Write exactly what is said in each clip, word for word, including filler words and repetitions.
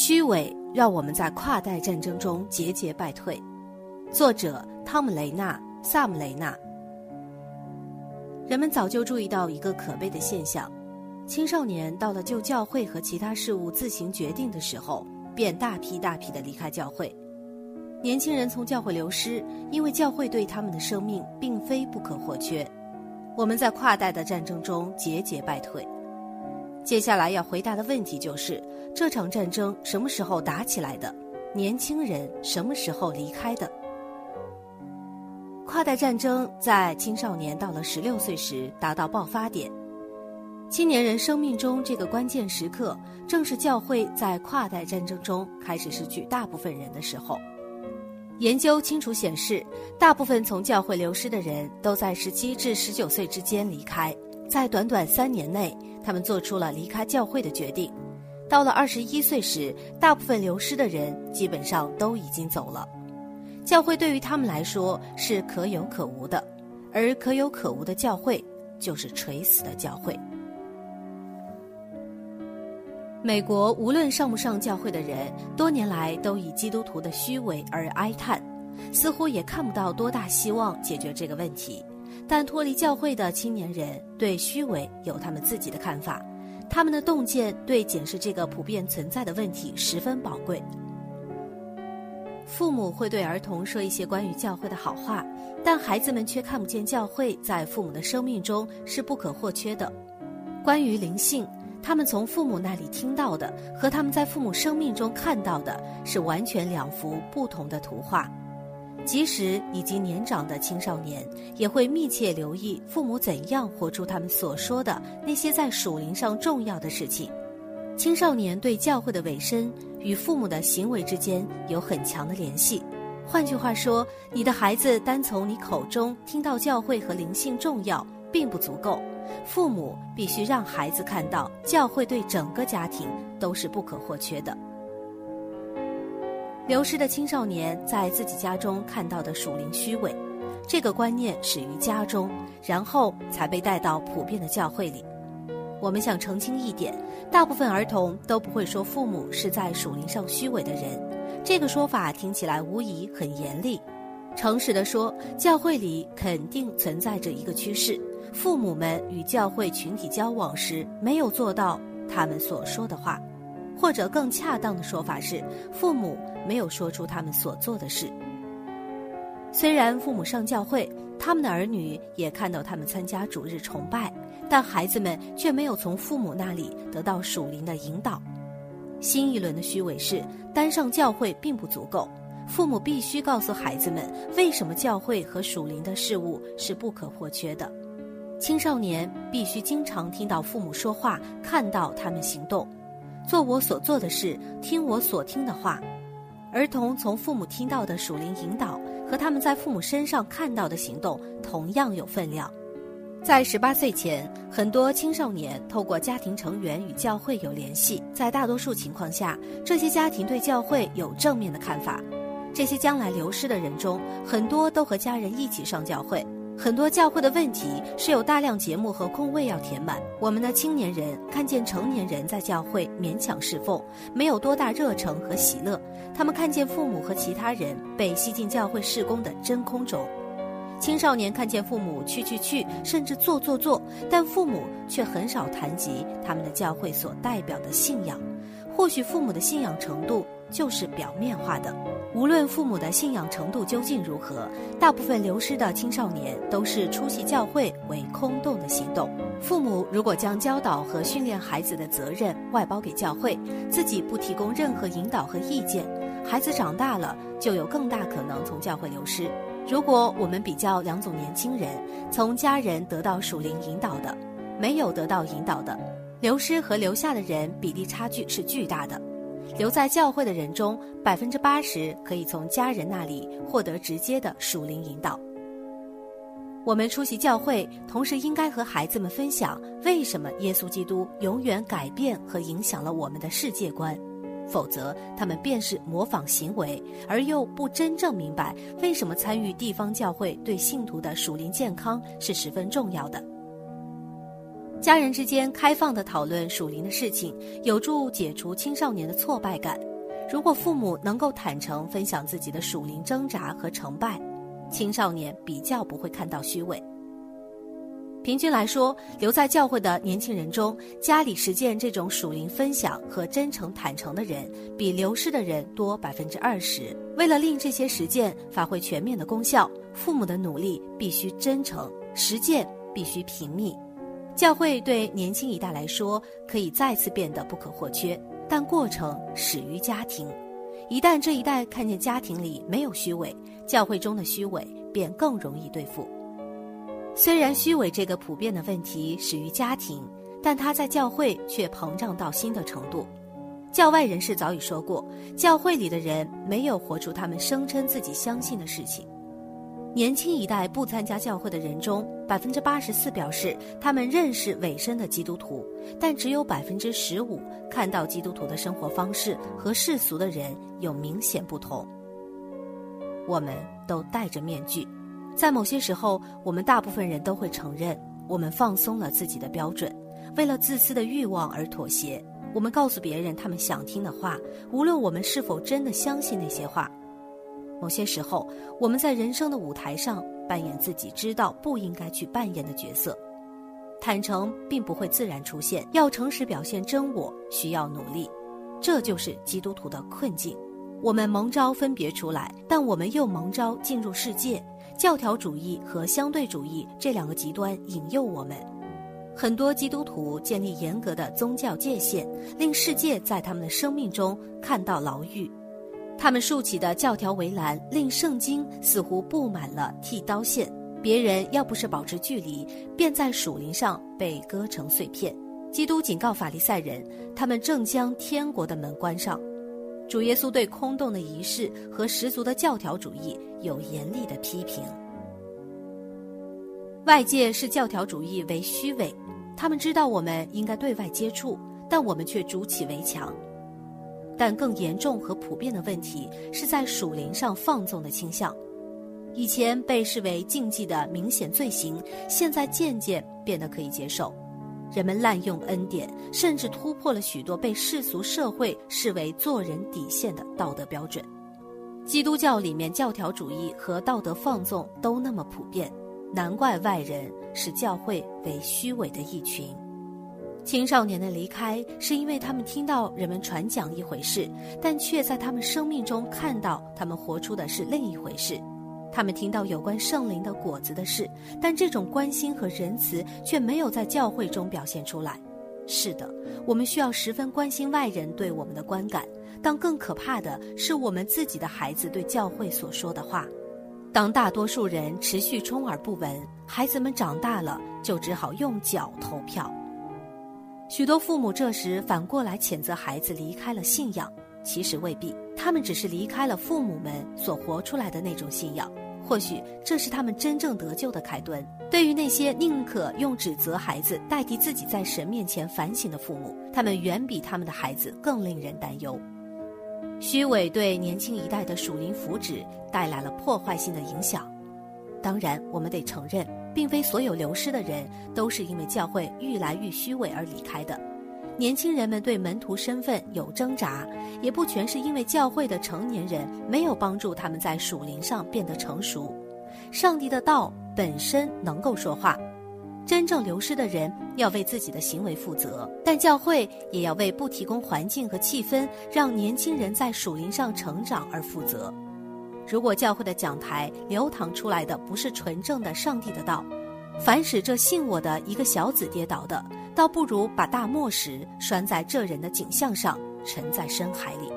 虚伪让我们在跨代战争中节节败退。作者汤姆·雷纳、萨姆·雷纳。人们早就注意到一个可悲的现象，青少年到了就教会和其他事物自行决定的时候，便大批大批地离开教会。年轻人从教会流失，因为教会对他们的生命并非不可或缺。我们在跨代的战争中节节败退。接下来要回答的问题就是，这场战争什么时候打起来的？年轻人什么时候离开的？跨代战争在青少年到了十六岁时达到爆发点。青年人生命中这个关键时刻，正是教会在跨代战争中开始失去大部分人的时候。研究清楚显示，大部分从教会流失的人都在十七至十九岁之间离开，在短短三年内，他们做出了离开教会的决定。到了二十一岁时，大部分流失的人基本上都已经走了。教会对于他们来说是可有可无的，而可有可无的教会就是垂死的教会。美国无论上不上教会的人，多年来都以基督徒的虚伪而哀叹，似乎也看不到多大希望解决这个问题。但脱离教会的青年人对虚伪有他们自己的看法，他们的洞见对检视这个普遍存在的问题十分宝贵。父母会对儿童说一些关于教会的好话，但孩子们却看不见教会在父母的生命中是不可或缺的。关于灵性，他们从父母那里听到的和他们在父母生命中看到的是完全两幅不同的图画。即使已经年长的青少年，也会密切留意父母怎样活出他们所说的那些在属灵上重要的事情。青少年对教会的委身与父母的行为之间有很强的联系。换句话说，你的孩子单从你口中听到教会和灵性重要并不足够，父母必须让孩子看到教会对整个家庭都是不可或缺的。流失的青少年在自己家中看到的属灵虚伪，这个观念始于家中，然后才被带到普遍的教会里。我们想澄清一点，大部分儿童都不会说父母是在属灵上虚伪的人，这个说法听起来无疑很严厉。诚实地说，教会里肯定存在着一个趋势，父母们与教会群体交往时没有做到他们所说的话，或者更恰当的说法是，父母没有说出他们所做的事。虽然父母上教会，他们的儿女也看到他们参加主日崇拜，但孩子们却没有从父母那里得到属灵的引导。新一轮的虚伪是，单上教会并不足够，父母必须告诉孩子们为什么教会和属灵的事物是不可或缺的。青少年必须经常听到父母说话，看到他们行动，做我所做的事，听我所听的话。儿童从父母听到的属灵引导和他们在父母身上看到的行动同样有分量。在十八岁前，很多青少年透过家庭成员与教会有联系，在大多数情况下，这些家庭对教会有正面的看法。这些将来流失的人中，很多都和家人一起上教会。很多教会的问题是有大量节目和空位要填满。我们的青年人看见成年人在教会勉强侍奉，没有多大热诚和喜乐，他们看见父母和其他人被吸进教会事工的真空中。青少年看见父母去去去，甚至做做做，但父母却很少谈及他们的教会所代表的信仰。或许父母的信仰程度就是表面化的。无论父母的信仰程度究竟如何，大部分流失的青少年都是出席教会为空洞的行动。父母如果将教导和训练孩子的责任外包给教会，自己不提供任何引导和意见，孩子长大了就有更大可能从教会流失。如果我们比较两种年轻人，从家人得到属灵引导的，没有得到引导的，流失和留下的人比例差距是巨大的。留在教会的人中，百分之八十可以从家人那里获得直接的属灵引导。我们出席教会，同时应该和孩子们分享为什么耶稣基督永远改变和影响了我们的世界观，否则他们便是模仿行为，而又不真正明白为什么参与地方教会对信徒的属灵健康是十分重要的。家人之间开放地讨论属灵的事情，有助解除青少年的挫败感。 如果父母能够坦诚分享自己的属灵挣扎和成败，青少年比较不会看到虚伪。平均来说，留在教会的年轻人中，家里实践这种属灵分享和真诚坦诚的人，比流失的人多百分之二十。为了令这些实践发挥全面的功效，父母的努力必须真诚，实践必须频密。教会对年轻一代来说，可以再次变得不可或缺，但过程始于家庭。一旦这一代看见家庭里没有虚伪，教会中的虚伪便更容易对付。虽然虚伪这个普遍的问题始于家庭，但它在教会却膨胀到新的程度。教外人士早已说过，教会里的人没有活出他们声称自己相信的事情。年轻一代不参加教会的人中，百分之八十四表示他们认识委身的基督徒，但只有百分之十五看到基督徒的生活方式和世俗的人有明显不同。我们都戴着面具，在某些时候，我们大部分人都会承认，我们放松了自己的标准，为了自私的欲望而妥协。我们告诉别人他们想听的话，无论我们是否真的相信那些话。某些时候，我们在人生的舞台上扮演自己知道不应该去扮演的角色。坦诚并不会自然出现，要诚实表现真我，需要努力。这就是基督徒的困境。我们蒙召分别出来，但我们又蒙召进入世界。教条主义和相对主义这两个极端引诱我们。很多基督徒建立严格的宗教界限，令世界在他们的生命中看到牢狱。他们竖起的教条围栏令圣经似乎布满了剃刀线，别人要不是保持距离，便在属灵上被割成碎片。基督警告法利赛人，他们正将天国的门关上。主耶稣对空洞的仪式和十足的教条主义有严厉的批评。外界视教条主义为虚伪，他们知道我们应该对外接触，但我们却筑起围墙。但更严重和普遍的问题是在属灵上放纵的倾向。以前被视为禁忌的明显罪行，现在渐渐变得可以接受。人们滥用恩典，甚至突破了许多被世俗社会视为做人底线的道德标准。基督教里面教条主义和道德放纵都那么普遍，难怪外人视教会为虚伪的一群。青少年的离开是因为他们听到人们传讲一回事，但却在他们生命中看到他们活出的是另一回事。他们听到有关圣灵的果子的事，但这种关心和仁慈却没有在教会中表现出来。是的，我们需要十分关心外人对我们的观感，但更可怕的是我们自己的孩子对教会所说的话。当大多数人持续充耳不闻，孩子们长大了就只好用脚投票。许多父母这时反过来谴责孩子离开了信仰，其实未必，他们只是离开了父母们所活出来的那种信仰。或许这是他们真正得救的开端。对于那些宁可用指责孩子代替自己在神面前反省的父母，他们远比他们的孩子更令人担忧。虚伪对年轻一代的属灵福祉带来了破坏性的影响。当然，我们得承认，并非所有流失的人都是因为教会愈来愈虚伪而离开的。年轻人们对门徒身份有挣扎，也不全是因为教会的成年人没有帮助他们在属灵上变得成熟。上帝的道本身能够说话，真正流失的人要为自己的行为负责，但教会也要为不提供环境和气氛让年轻人在属灵上成长而负责。如果教会的讲台流淌出来的不是纯正的上帝的道，凡使这信我的一个小子跌倒的，倒不如把大磨石拴在这人的颈项上，沉在深海里。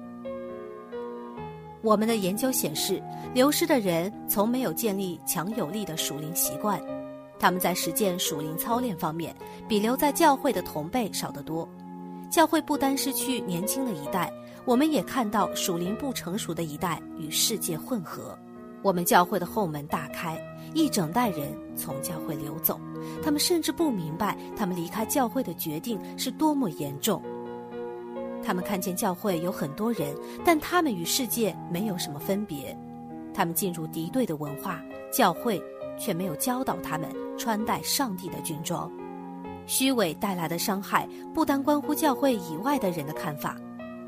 我们的研究显示，流失的人从没有建立强有力的属灵习惯，他们在实践属灵操练方面比留在教会的同辈少得多。教会不单失去年轻的一代，我们也看到属灵不成熟的一代与世界混合。我们教会的后门大开，一整代人从教会流走，他们甚至不明白他们离开教会的决定是多么严重。他们看见教会有很多人，但他们与世界没有什么分别。他们进入敌对的文化，教会却没有教导他们穿戴上帝的军装。虚伪带来的伤害不单关乎教会以外的人的看法，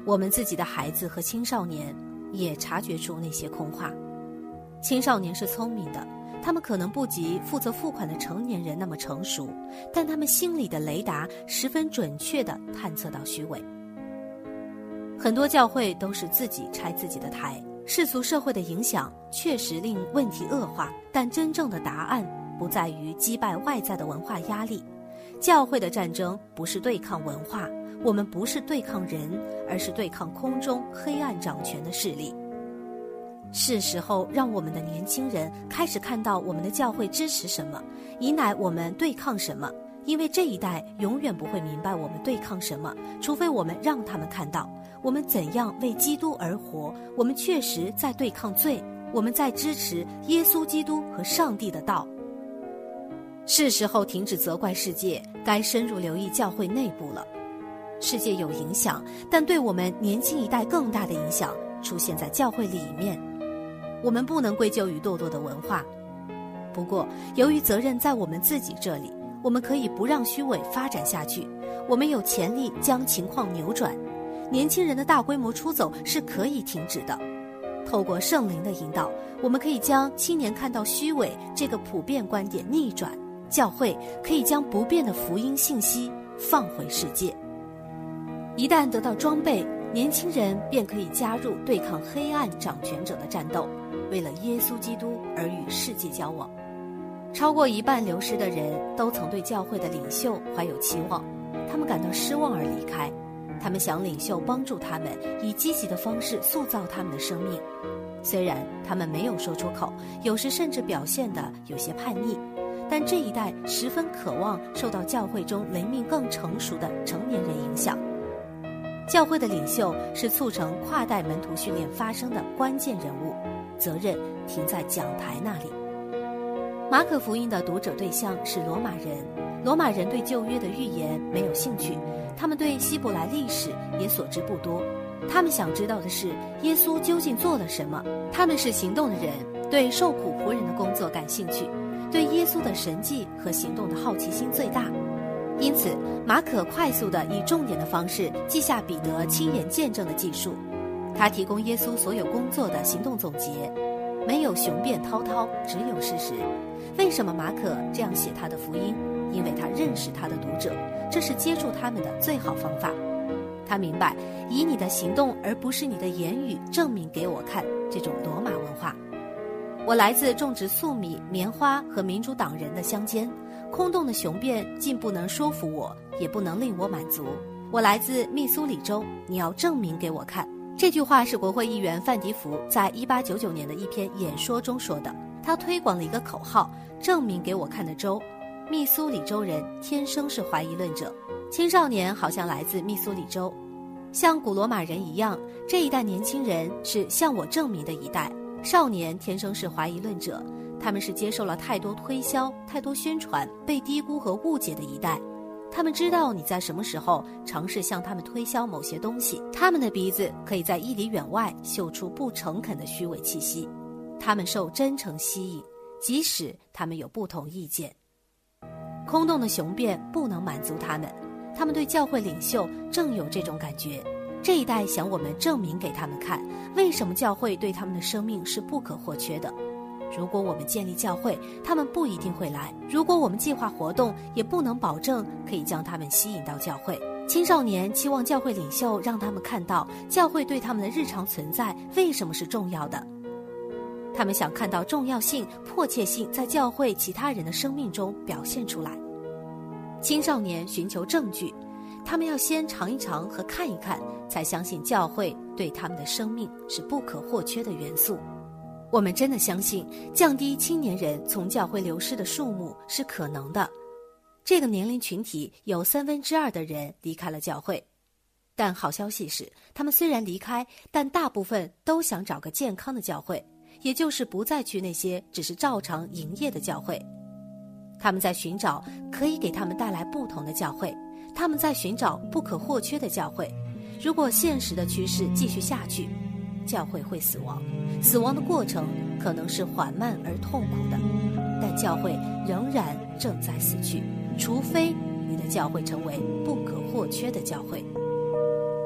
我们自己的孩子和青少年也察觉出那些空话。青少年是聪明的，他们可能不及负责付款的成年人那么成熟，但他们心里的雷达十分准确地探测到虚伪。很多教会都是自己拆自己的台，世俗社会的影响确实令问题恶化，但真正的答案不在于击败外在的文化压力。教会的战争不是对抗文化，我们不是对抗人，而是对抗空中黑暗掌权的势力。是时候让我们的年轻人开始看到我们的教会支持什么，以乃我们对抗什么，因为这一代永远不会明白我们对抗什么，除非我们让他们看到我们怎样为基督而活，我们确实在对抗罪，我们在支持耶稣基督和上帝的道。是时候停止责怪世界，该深入留意教会内部了。世界有影响，但对我们年轻一代更大的影响出现在教会里面。我们不能归咎于堕落的文化，不过由于责任在我们自己这里，我们可以不让虚伪发展下去，我们有潜力将情况扭转。年轻人的大规模出走是可以停止的。透过圣灵的引导，我们可以将青年看到虚伪这个普遍观点逆转，教会可以将不变的福音信息放回世界。一旦得到装备，年轻人便可以加入对抗黑暗掌权者的战斗，为了耶稣基督而与世界交往。超过一半流失的人都曾对教会的领袖怀有期望，他们感到失望而离开。他们想领袖帮助他们，以积极的方式塑造他们的生命。虽然他们没有说出口，有时甚至表现得有些叛逆，但这一代十分渴望受到教会中灵命更成熟的成年人影响。教会的领袖是促成跨代门徒训练发生的关键人物，责任停在讲台那里。马可福音的读者对象是罗马人，罗马人对旧约的预言没有兴趣，他们对希伯来历史也所知不多。他们想知道的是耶稣究竟做了什么。他们是行动的人，对受苦仆人的工作感兴趣，对耶稣的神迹和行动的好奇心最大。因此马可快速地以重点的方式记下彼得亲眼见证的记述，他提供耶稣所有工作的行动总结，没有雄辩滔滔，只有事实。为什么马可这样写他的福音？因为他认识他的读者，这是接触他们的最好方法。他明白以你的行动而不是你的言语证明给我看这种罗马文化。我来自种植粟米、棉花和民主党人的乡间，空洞的雄辩既不能说服我，也不能令我满足。我来自密苏里州，你要证明给我看。这句话是国会议员范迪福在一八九九年的一篇演说中说的。他推广了一个口号：证明给我看的州。密苏里州人天生是怀疑论者，青少年好像来自密苏里州，像古罗马人一样，这一代年轻人是向我证明的一代。少年天生是怀疑论者，他们是接受了太多推销、太多宣传、被低估和误解的一代。他们知道你在什么时候尝试向他们推销某些东西，他们的鼻子可以在一里远外嗅出不诚恳的虚伪气息。他们受真诚吸引，即使他们有不同意见。空洞的雄辩不能满足他们，他们对教会领袖正有这种感觉。这一代想我们证明给他们看，为什么教会对他们的生命是不可或缺的。如果我们建立教会，他们不一定会来；如果我们计划活动，也不能保证可以将他们吸引到教会。青少年期望教会领袖让他们看到教会对他们的日常存在为什么是重要的。他们想看到重要性、迫切性在教会其他人的生命中表现出来。青少年寻求证据，他们要先尝一尝和看一看，才相信教会对他们的生命是不可或缺的元素。我们真的相信降低青年人从教会流失的数目是可能的。这个年龄群体有三分之二的人离开了教会，但好消息是，他们虽然离开，但大部分都想找个健康的教会，也就是不再去那些只是照常营业的教会。他们在寻找可以给他们带来不同的教会，他们在寻找不可或缺的教会。如果现实的趋势继续下去，教会会死亡，死亡的过程可能是缓慢而痛苦的，但教会仍然正在死去，除非你的教会成为不可或缺的教会。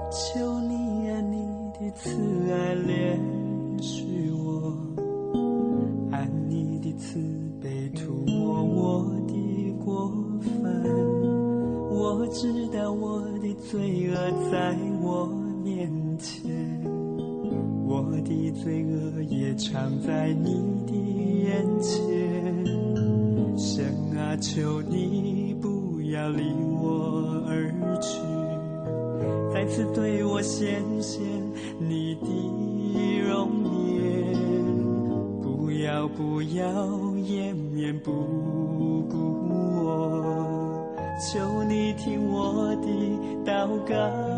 求你按你的慈爱怜恤我，按你的慈悲涂抹我的过犯。我知道我的罪恶在我面前，我的罪恶也常在你的眼前。神啊，求你不要离我而去，再次对我显现你的容颜，不要不要掩面不顾我，求你听我的祷告。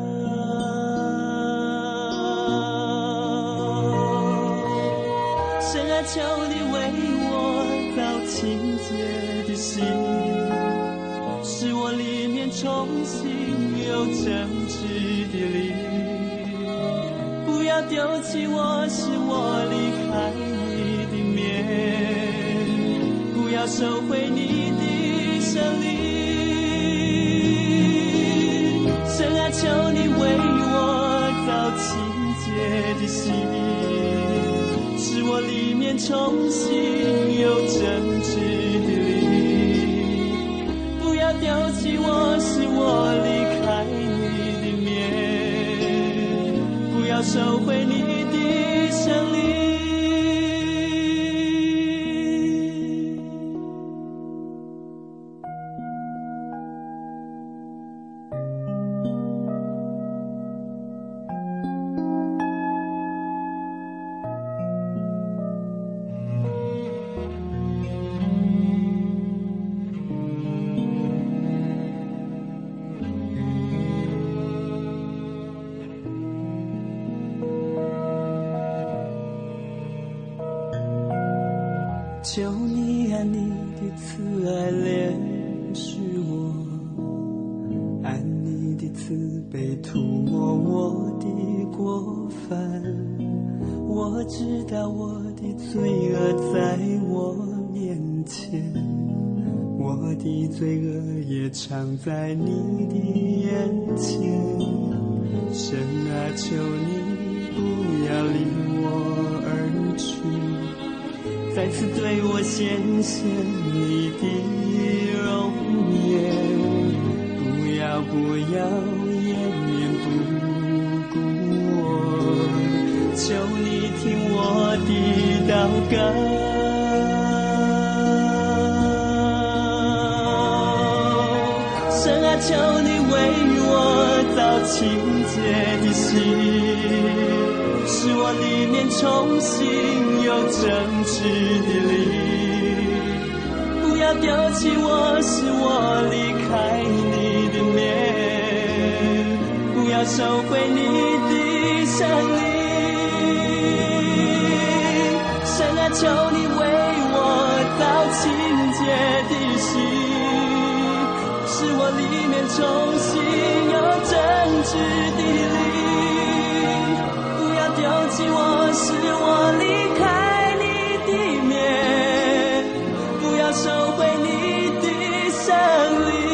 神啊，求你为我造清洁的心，使我里面重新有正直的灵，不要丢弃我，使我离开你的面，不要收回你的圣灵。神啊，求你为我造清洁的心，使我里面重新有正直的灵，不要丢弃我，使我离开你的面，不要收回你的圣灵。求你按你的慈爱怜恤我，按你的慈悲涂抹我的过犯。我知道我的罪恶在我面前，我的罪恶也常在你的眼前。神啊，求你不要离我而去，再次对我显现你的容颜，不要不要掩面不顾我，求你听我的祷告。神啊，求你为我造清洁的心，使我里面重新有正直的灵，不要丢弃我，使我离开你的面，不要收回你的圣灵。神啊，求你为我造清洁的心，使我里面重新有正直的灵，不要丢弃我，使我离开你的面，不要收回你的圣灵。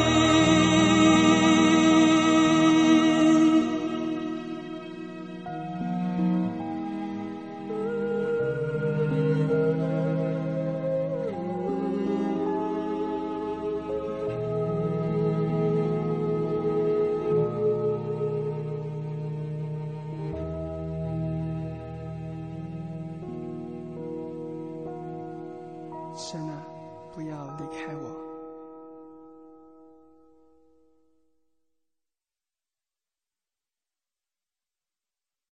神啊，不要离开我。